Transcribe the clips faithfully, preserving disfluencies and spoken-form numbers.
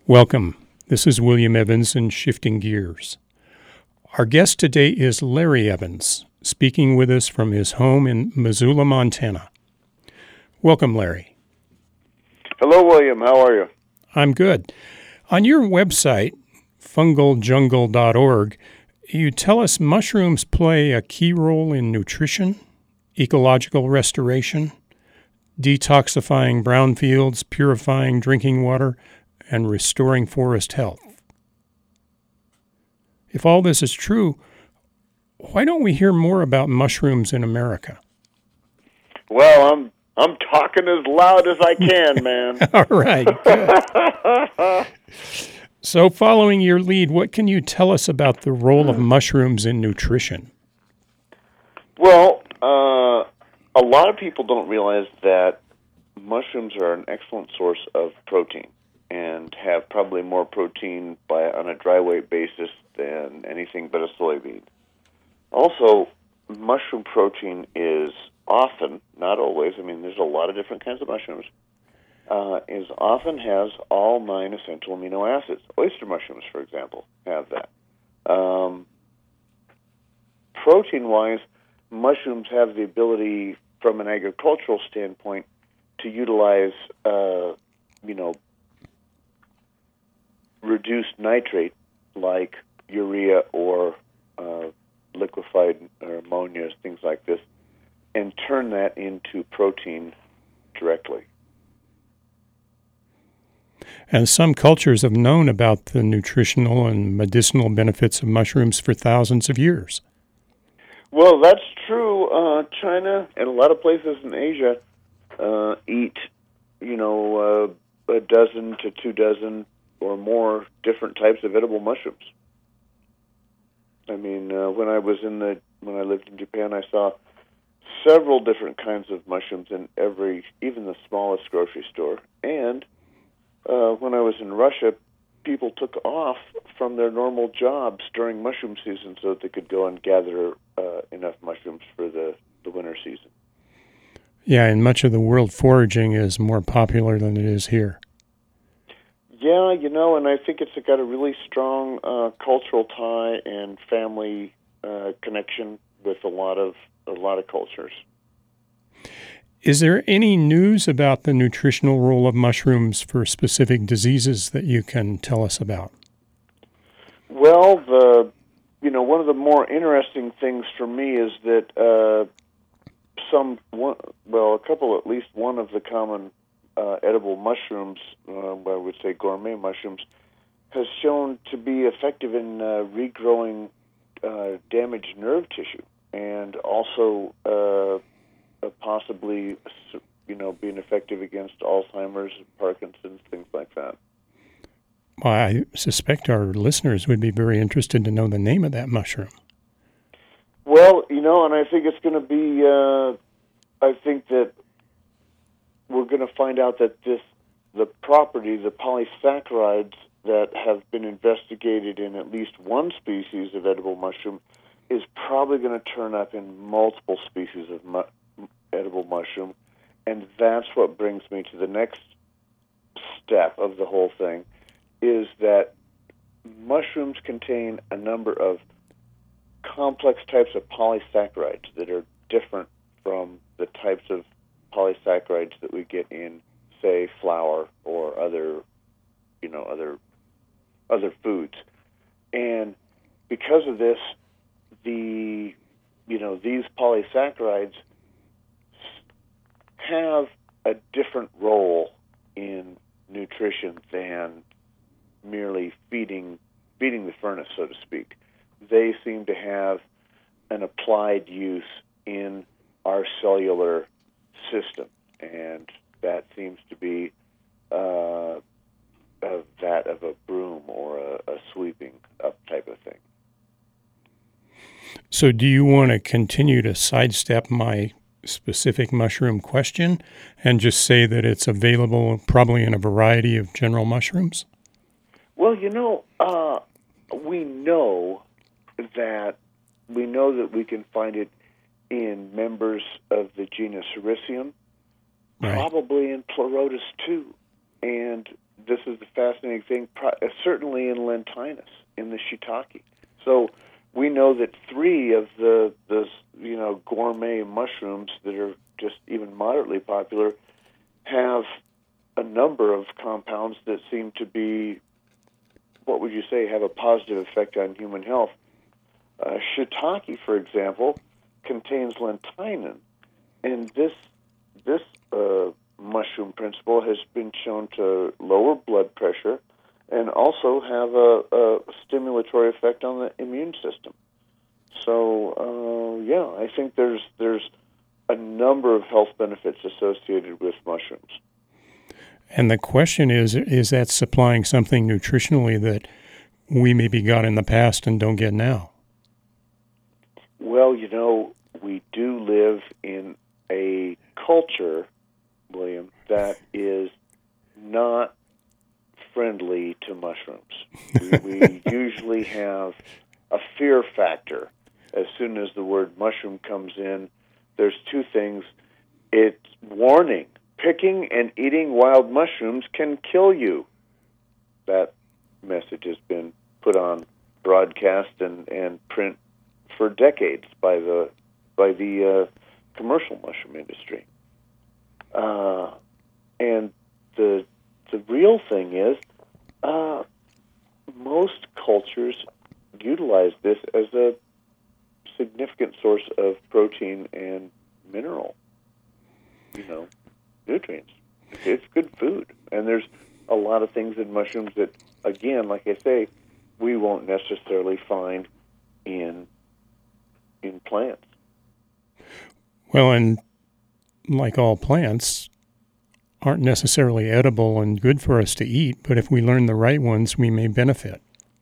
Welcome. This is William Evans in Shifting Gears. Our guest today is Larry Evans, speaking with us from his home in Missoula, Montana. Welcome, Larry. Hello, William. How are you? I'm good. On your website, fungal jungle dot org, you tell us mushrooms play a key role in nutrition, ecological restoration, detoxifying brownfields, purifying drinking water, and restoring forest health. If all this is true, why don't we hear more about mushrooms in America? Well, I'm I'm talking as loud as I can, man. All right, good. So following your lead, what can you tell us about the role of mushrooms in nutrition? Well, uh, a lot of people don't realize that mushrooms are an excellent source of protein and have probably more protein by on a dry weight basis than anything but a soybean. Also, mushroom protein is often, not always, I mean, there's a lot of different kinds of mushrooms, uh, is often has all nine essential amino acids. Oyster mushrooms, for example, have that. Um, protein-wise, mushrooms have the ability, from an agricultural standpoint, to utilize, uh, you know, reduced nitrate like urea or uh, liquefied or ammonia, things like this, and turn that into protein directly. And some cultures have known about the nutritional and medicinal benefits of mushrooms for thousands of years. Well, that's true. Uh, China and a lot of places in Asia uh, eat, you know, uh, a dozen to two dozen or more different types of edible mushrooms. I mean, uh, when I was in the when I lived in Japan, I saw several different kinds of mushrooms in every, even the smallest grocery store. And uh, when I was in Russia, people took off from their normal jobs during mushroom season so that they could go and gather uh, enough mushrooms for the, the winter season. Yeah, and much of the world foraging is more popular than it is here. Yeah, you know, and I think it's got a really strong uh, cultural tie and family uh, connection with a lot of a lot of cultures. Is there any news about the nutritional role of mushrooms for specific diseases that you can tell us about? Well, the you know one of the more interesting things for me is that uh, some one, well, a couple, at least one of the common Uh, edible mushrooms, uh, I would say gourmet mushrooms, has shown to be effective in uh, regrowing uh, damaged nerve tissue, and also uh, uh, possibly, you know, being effective against Alzheimer's, Parkinson's, things like that. Well, I suspect our listeners would be very interested to know the name of that mushroom. Well, you know, and I think it's going to be, uh, I think that we're going to find out that this, the property, the polysaccharides that have been investigated in at least one species of edible mushroom is probably going to turn up in multiple species of mu- edible mushroom. And that's what brings me to the next step of the whole thing, is that mushrooms contain a number of complex types of polysaccharides that are different from the types of polysaccharides that we get in, say, flour or other, you know, other other foods. And because of this, the, you know, these polysaccharides have a different role in nutrition than merely feeding feeding the furnace, so to speak. They seem to have an applied use in our cellular system, and that seems to be uh, of that of a broom or a, a sweeping up type of thing. So do you want to continue to sidestep my specific mushroom question and just say that it's available probably in a variety of general mushrooms? Well, you know, uh, we know that we know that we can find it in members of the genus Hericium, Right. probably in Pleurotus too. And this is the fascinating thing, certainly in Lentinus, in the shiitake. So we know that three of the, the you know gourmet mushrooms that are just even moderately popular have a number of compounds that seem to be, what would you say, have a positive effect on human health. Uh, shiitake, for example, contains lentinin, and this this uh, mushroom principle has been shown to lower blood pressure and also have a, a stimulatory effect on the immune system. So, uh, yeah, I think there's there's a number of health benefits associated with mushrooms. And the question is, is that supplying something nutritionally that we maybe got in the past and don't get now? Well, you know, we do live in a culture, William, that is not friendly to mushrooms. We, we usually have a fear factor. As soon as the word mushroom comes in, there's two things. It's warning. Picking and eating wild mushrooms can kill you. That message has been put on broadcast and, and print for decades by the by the uh, commercial mushroom industry. Uh, and the the real thing is, uh, most cultures utilize this as a significant source of protein and mineral, you know, nutrients. It's good food. And there's a lot of things in mushrooms that, again, like I say, we won't necessarily find in in plants. Well, and like all plants, aren't necessarily edible and good for us to eat, but if we learn the right ones, we may benefit.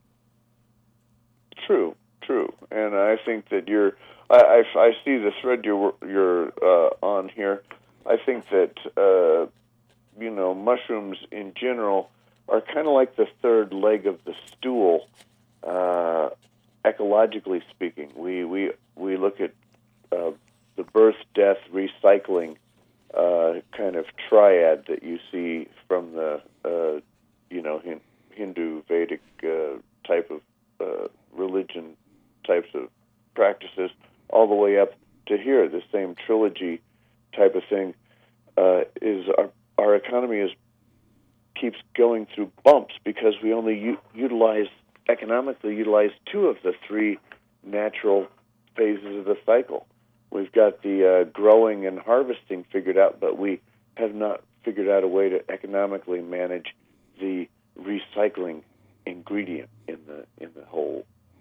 True, true. And I think that you're, I, I, I see the thread you're, you're uh, on here. I think that, uh, you know, mushrooms in general are kind of like the third leg of the stool, uh, ecologically speaking. We, we, we look at uh, the birth, death, recycling uh, kind of triad that you see from the, uh, you know, hin- Hindu Vedic uh, type of uh, religion types of practices, all the way up to here, the same trilogy type of thing. Uh, is our our economy is keeps going through bumps because we only u- utilize economically utilize two of the three natural phases of the cycle. We've got the uh, growing and harvesting figured out, but we have not figured out a way to economically manage the recycling ingredient in the in the whole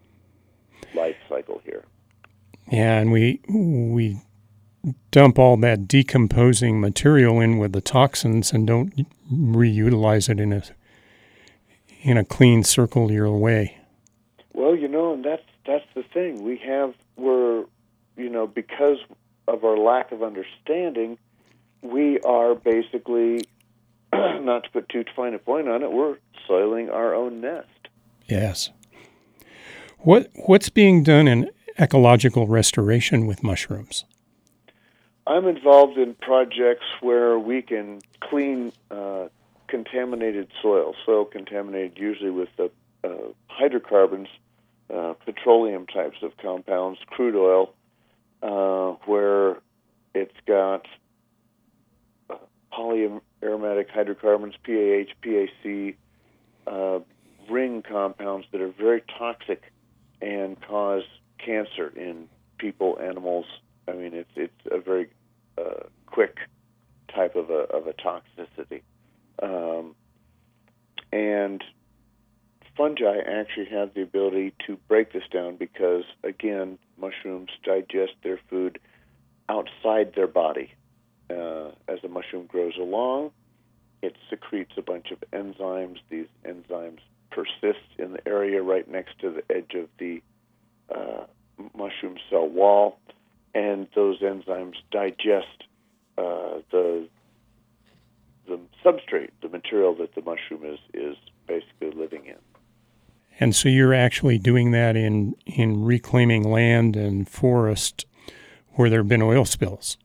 life cycle here. Yeah, and we we dump all that decomposing material in with the toxins and don't reutilize it in a in a clean circular way. Well, you know, and that's that's the thing. We have we're you know, because of our lack of understanding, we are basically, not to put too fine a point on it, we're soiling our own nest. Yes. What what's being done in ecological restoration with mushrooms? I'm involved in projects where we can clean uh, contaminated soil, soil contaminated usually with the uh, hydrocarbons, uh, petroleum types of compounds, crude oil, uh, where it's got uh, polyaromatic hydrocarbons, P A H, P A C, uh, ring compounds that are very toxic and cause cancer in people, animals. I mean, it's it's a very uh, quick type of a of a toxicity, um, and fungi actually have the ability to break this down because, again, mushrooms digest their food outside their body. Uh, as a mushroom grows along, it secretes a bunch of enzymes. These enzymes persist in the area right next to the edge of the uh, mushroom cell wall, and those enzymes digest uh, the the substrate, the material that the mushroom is is basically living in. And so you're actually doing that in, in reclaiming land and forest where there have been oil spills.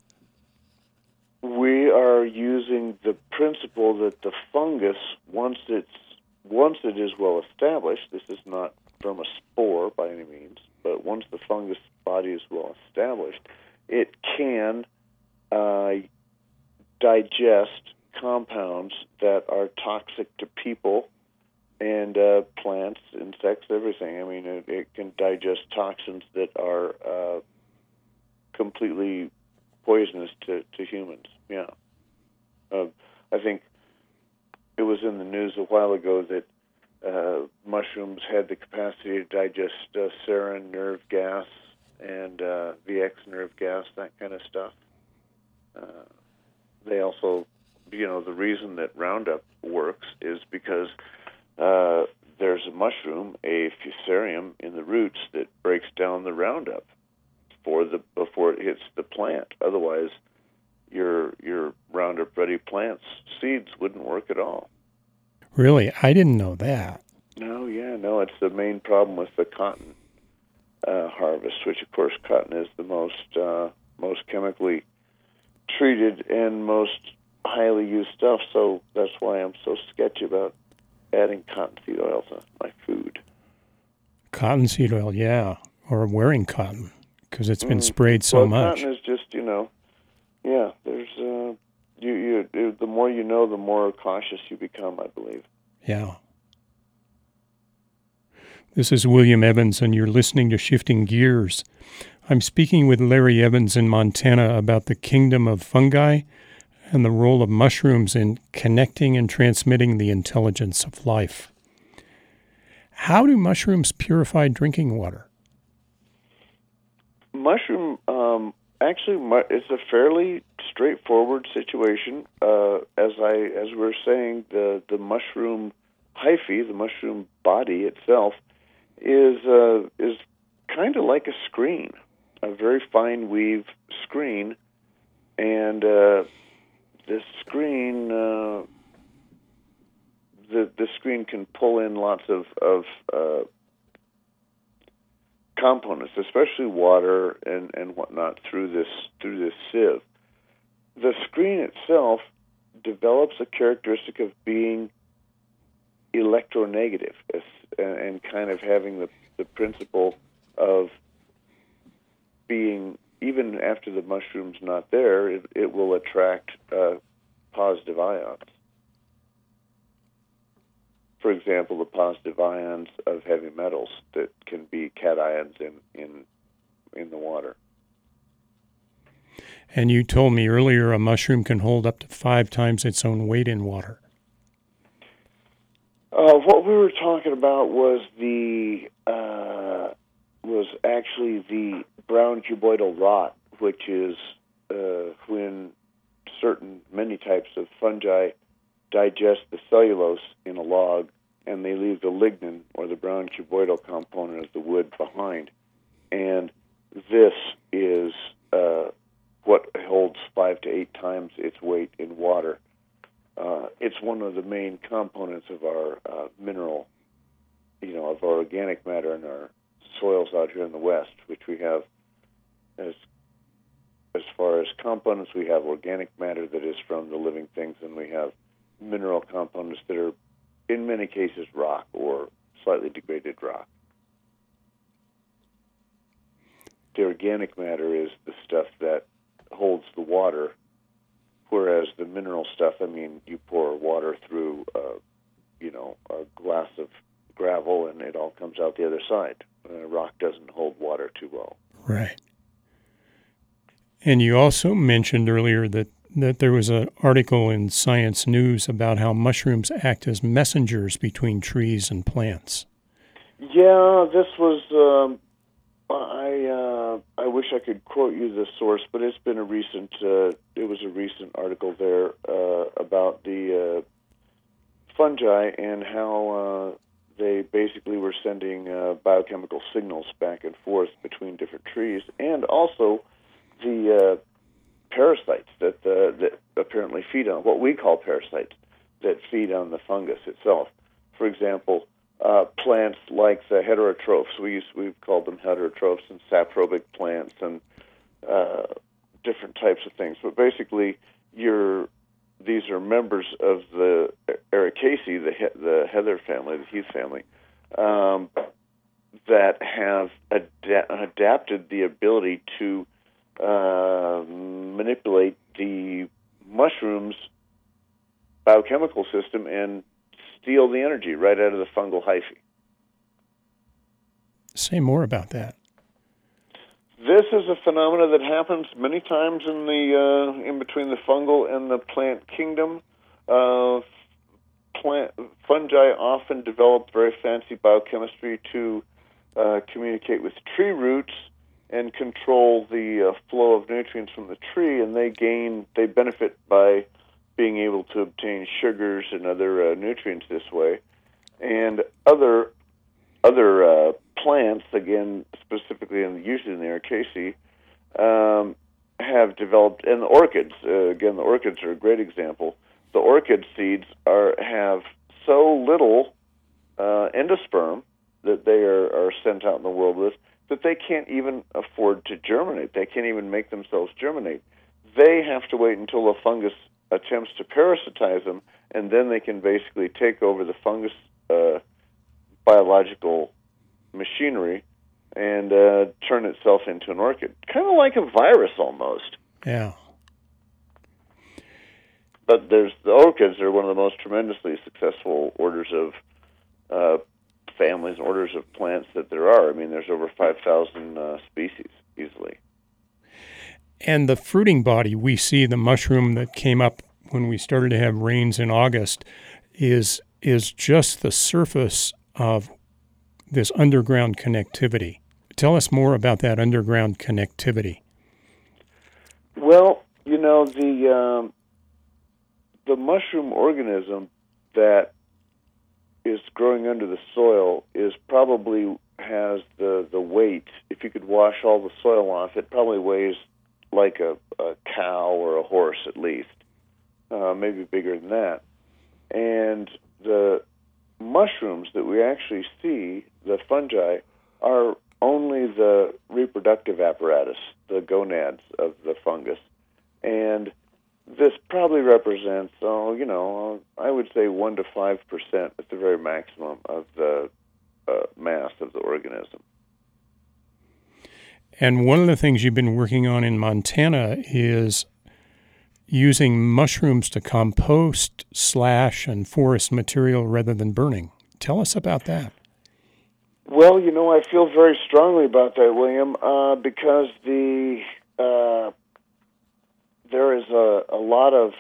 We are using the principle that the fungus, once it's once it is well established, this is not from a spore by any means, but once the fungus body is well established, it can uh, digest compounds that are toxic to people and uh, plants, insects, everything. I mean, it, it can digest toxins that are uh, completely poisonous to, to humans. Yeah. Uh, I think it was in the news a while ago that uh, mushrooms had the capacity to digest uh, sarin nerve gas and uh, V X nerve gas, that kind of stuff. Uh, they also, you know, the reason that Roundup works is because uh, there's a mushroom, a fusarium, in the roots that breaks down the Roundup for the before it hits the plant. Otherwise, your your Roundup Ready plants seeds wouldn't work at all. Really? I didn't know that. No, yeah, no. It's the main problem with the cotton uh, harvest, which of course cotton is the most uh, most chemically treated and most highly used stuff. So that's why I'm so sketchy about adding cottonseed oil to my food. Cottonseed oil, yeah, or wearing cotton because it's been Mm. sprayed so well, much. Cotton is just, you know, yeah. There's uh, you you you- the more you know, the more cautious you become, I believe. Yeah. This is William Evans, and you're listening to Shifting Gears. I'm speaking with Larry Evans in Montana about the kingdom of fungi and the role of mushrooms in connecting and transmitting the intelligence of life. How do mushrooms purify drinking water? Mushroom, um, actually, mu- it's a fairly straightforward situation. Uh, as I as we were saying, the the mushroom hyphae, the mushroom body itself, is uh, is kind of like a screen, a very fine weave screen, and uh, this screen uh, the the screen can pull in lots of of uh, components, especially water and, and whatnot, through this through this sieve. The screen itself develops a characteristic of being electronegative as, and, and kind of having the, the principle of being, even after the mushroom's not there, it, it will attract uh, positive ions. For example, the positive ions of heavy metals that can be cations in, in in the water. And you told me earlier a mushroom can hold up to five times its own weight in water. Uh, what we were talking about was the uh, was actually the brown cuboidal rot, which is uh, when certain many types of fungi digest the cellulose in a log, and they leave the lignin, or the brown cuboidal component of the wood, behind. And this is uh, what holds five to eight times its weight in water. Uh, it's one of the main components of our uh, mineral, you know, of our organic matter in our soils out here in the West, which we have as as far as components, we have organic matter that is from the living things, and we have mineral components that are, in many cases, rock or slightly degraded rock. The organic matter is the stuff that holds the water, whereas the mineral stuff, I mean, you pour water through, uh, you know, a glass of gravel, and it all comes out the other side. Uh, rock doesn't hold water too well. Right. And you also mentioned earlier that that there was an article in Science News about how mushrooms act as messengers between trees and plants. Yeah, this was, um, I uh, I wish I could quote you the source, but it's been a recent, uh, it was a recent article there uh, about the uh, fungi and how uh, they basically were sending uh, biochemical signals back and forth between different trees, and also the uh, parasites that uh, that apparently feed on what we call parasites that feed on the fungus itself. For example, uh, plants like the heterotrophs. We used, we've called them heterotrophs and saprobic plants and uh, different types of things. But basically, your these are members of the Ericaceae, the he- the heather family, the heath family, um, that have ad- adapted the ability to uh, manipulate the mushroom's biochemical system and steal the energy right out of the fungal hyphae. Say more about that. This is a phenomenon that happens many times in the uh, in between the fungal and the plant kingdom. Uh, plant fungi often develop very fancy biochemistry to uh, communicate with tree roots and control the uh, flow of nutrients from the tree, and they gain they benefit by being able to obtain sugars and other uh, nutrients this way. And other other uh, plants, again, specifically and usually in the Ericaceae, um, have developed, and the orchids, uh, again, the orchids are a great example. The orchid seeds are have so little uh, endosperm that they are, are sent out in the world with that they can't even afford to germinate. They can't even make themselves germinate. They have to wait until the fungus attempts to parasitize them, and then they can basically take over the fungus uh, biological machinery and uh, turn itself into an orchid. Kind of like a virus almost. Yeah. But there's the orchids are one of the most tremendously successful orders of uh, families, orders of plants that there are. I mean, there's over five thousand uh, species easily. And the fruiting body we see, the mushroom that came up when we started to have rains in August, is is just the surface of this underground connectivity. Tell us more about that underground connectivity. Well, you know, the um, the mushroom organism that is growing under the soil is probably has the, the weight. If you could wash all the soil off, it probably weighs like a, a cow or a horse at least, uh, maybe bigger than that. And the mushrooms that we actually see, the fungi, are only the reproductive apparatus, the gonads of the fungus. And this probably represents, oh, you know, I would say one to five percent at the very maximum of the uh, mass of the organism. And one of the things you've been working on in Montana is using mushrooms to compost, slash, and forest material rather than burning. Tell us about that. Well, you know, I feel very strongly about that, William, uh, because the uh, there is a, a lot of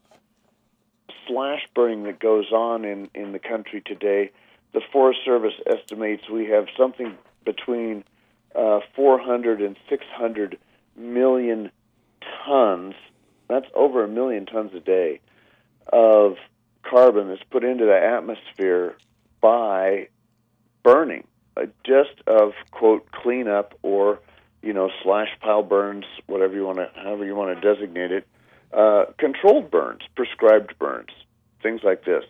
slash burning that goes on in, in the country today. The Forest Service estimates we have something between uh, four hundred and six hundred million tons, that's over a million tons a day, of carbon that's put into the atmosphere by burning, uh, just of, quote, cleanup or, you know, slash pile burns, whatever you want to, however you want to designate it, uh, controlled burns, prescribed burns, things like this.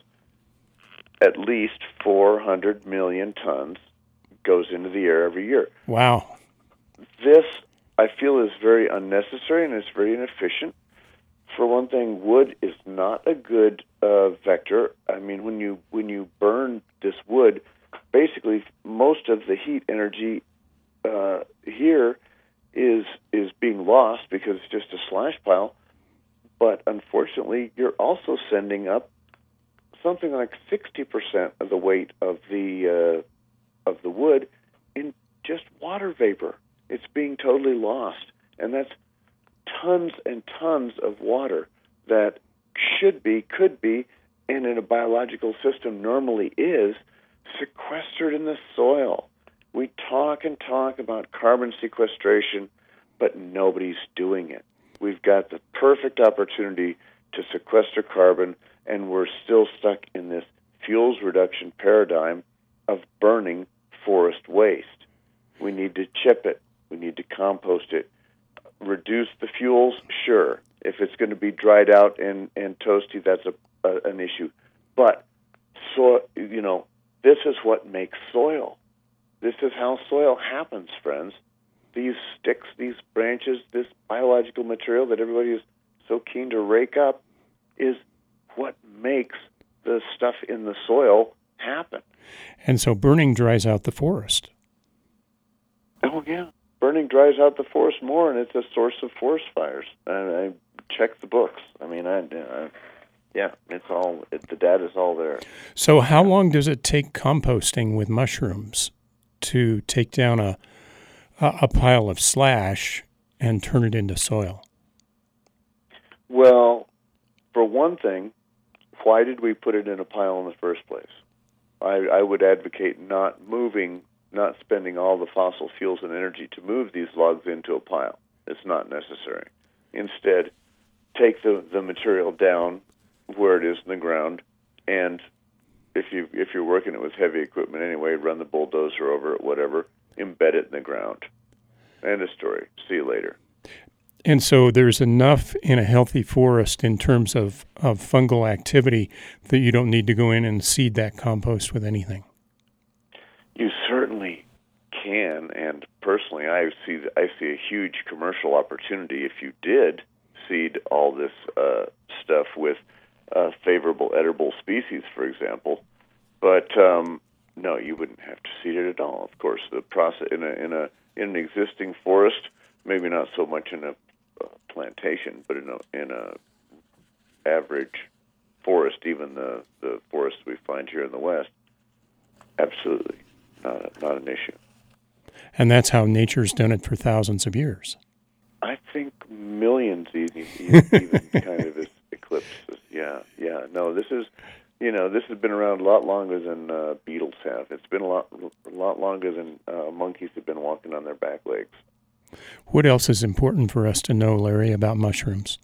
At least four hundred million tons goes into the air every year. Wow. This, I feel, is very unnecessary and it's very inefficient. For one thing, wood is not a good uh, vector. I mean, when you when you burn this wood, basically most of the heat energy uh, here is is being lost because it's just a slash pile. But unfortunately, you're also sending up something like sixty percent of the weight of the uh, of the wood in just water vapor. It's being totally lost, and that's tons and tons of water that should be, could be, and in a biological system normally is, sequestered in the soil. We talk and talk about carbon sequestration, but nobody's doing it. We've got the perfect opportunity to sequester carbon, and we're still stuck in this fuels reduction paradigm of burning forest waste. We need to chip it. We need to compost it. Reduce the fuels, sure. If it's going to be dried out and, and toasty, that's a, a an issue. But, so, you know, this is what makes soil. This is how soil happens, friends. These sticks, these branches, this biological material that everybody is so keen to rake up, is what makes the stuff in the soil happen. And so burning dries out the forest. Oh, yeah. Burning dries out the forest more, and it's a source of forest fires. I, I check the books. I mean, I, I yeah, it's all, it, the data's all there. So how long does it take composting with mushrooms to take down a, a, a pile of slash and turn it into soil? Well, for one thing, why did we put it in a pile in the first place? I, I would advocate not moving, not spending all the fossil fuels and energy to move these logs into a pile. It's not necessary. Instead, take the, the material down where it is in the ground, and if you if you're working it with heavy equipment anyway, run the bulldozer over it, whatever, embed it in the ground. End of story. See you later. And so there's enough in a healthy forest in terms of, of fungal activity that you don't need to go in and seed that compost with anything. You certainly can, and personally, I see I see a huge commercial opportunity if you did seed all this uh, stuff with uh, favorable edible species, for example. But um, no, you wouldn't have to seed it at all. Of course, the process in a in a in an existing forest, maybe not so much in a uh, plantation, but in a in a average forest, even the the forests we find here in the West, absolutely not a, not an issue. And that's how nature's done it for thousands of years. I think millions even, even kind of is eclipses. Yeah, yeah. No, this is, you know, this has been around a lot longer than uh, beetles have. It's been a lot, a lot longer than uh, monkeys have been walking on their back legs. What else is important for us to know, Larry, about mushrooms?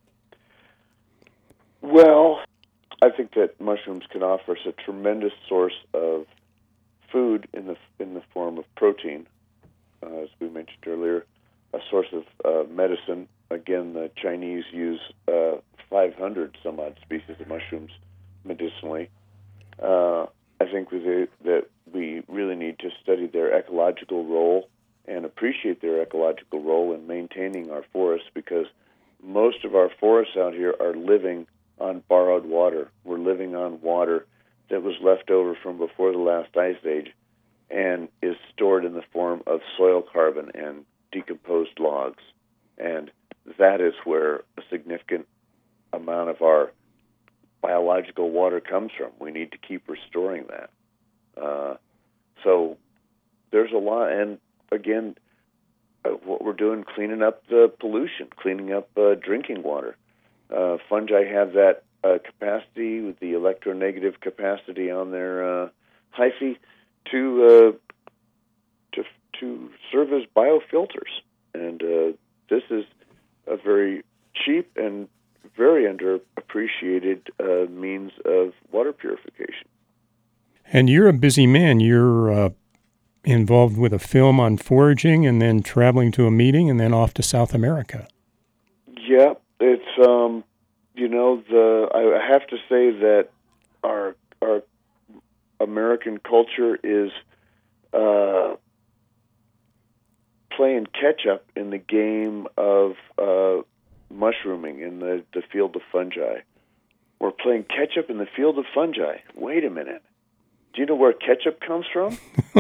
Well, I think that mushrooms can offer us a tremendous source of food in the in the form of protein, uh, as we mentioned earlier, a source of uh, medicine. Again, the Chinese use uh, five hundred some odd species of mushrooms medicinally. Uh, I think that that we really need to study their ecological role and appreciate their ecological role in maintaining our forests, because most of our forests out here are living on borrowed water. We're living on water that was left over from before the last ice age and is stored in the form of soil carbon and decomposed logs. And that is where a significant amount of our biological water comes from. We need to keep restoring that. Uh, so there's a lot, and again, uh, what we're doing, cleaning up the pollution, cleaning up uh, drinking water. Uh, fungi have that uh, capacity, with the electronegative capacity on their uh, hyphae, to uh, to to serve as biofilters, and uh, this is a very cheap and very underappreciated uh, means of water purification. And you're a busy man. You're uh, involved with a film on foraging, and then traveling to a meeting, and then off to South America. Yeah, it's um, you know, the I have to say that our our American culture is uh, playing catch up in the game of uh, mushrooming in the, the field of fungi. We're playing catch up in the field of fungi. Wait a minute. Do you know where ketchup comes from?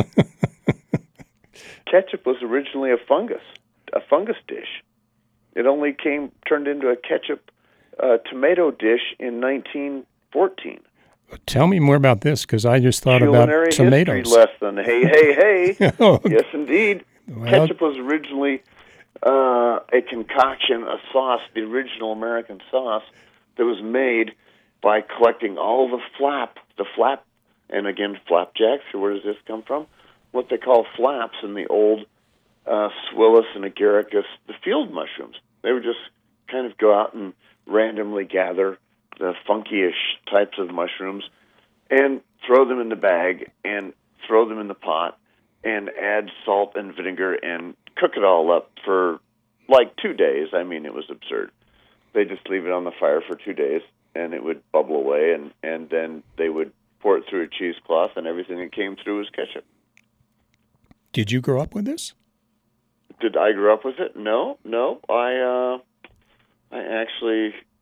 Ketchup was originally a fungus, a fungus dish. It only came turned into a ketchup uh, tomato dish in nineteen fourteen. Tell me more about this, because I just thought Culinary about tomatoes. History lesson. Hey, hey, hey. Oh, yes, indeed. well, Ketchup was originally uh, a concoction, a sauce, the original American sauce that was made by collecting all the flap, the flap, and again, flapjacks. Where does this come from? What they call flaps in the old uh, Swillus and Agaricus, the field mushrooms. They would just kind of go out and randomly gather the funky-ish types of mushrooms and throw them in the bag and throw them in the pot and add salt and vinegar and cook it all up for like two days. I mean, it was absurd. They just leave it on the fire for two days and it would bubble away, and, and then they would pour it through a cheesecloth, and everything that came through was ketchup. Did you grow up with this? Did I grow up with it? No, no. I uh, I actually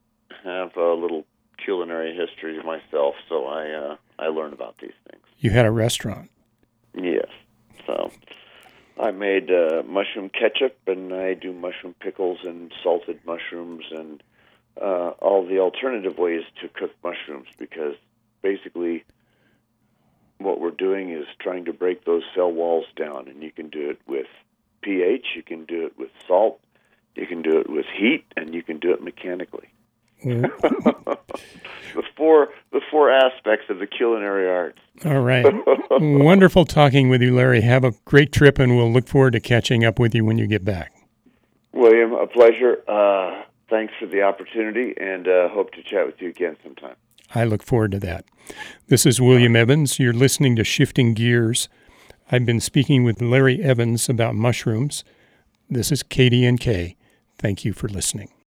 have a little culinary history myself, so I uh, I learn about these things. You had a restaurant. Yes. So I made uh, mushroom ketchup, and I do mushroom pickles and salted mushrooms and uh, all the alternative ways to cook mushrooms, because basically what we're doing is trying to break those cell walls down, and you can do it with pH, you can do it with salt, you can do it with heat, and you can do it mechanically. the four the four aspects of the culinary arts. All right. Wonderful talking with you, Larry. Have a great trip, and we'll look forward to catching up with you when you get back. William, a pleasure. Uh, thanks for the opportunity, and uh, hope to chat with you again sometime. I look forward to that. This is William Evans. You're listening to Shifting Gears. I've been speaking with Larry Evans about mushrooms. This is K D N K. Thank you for listening.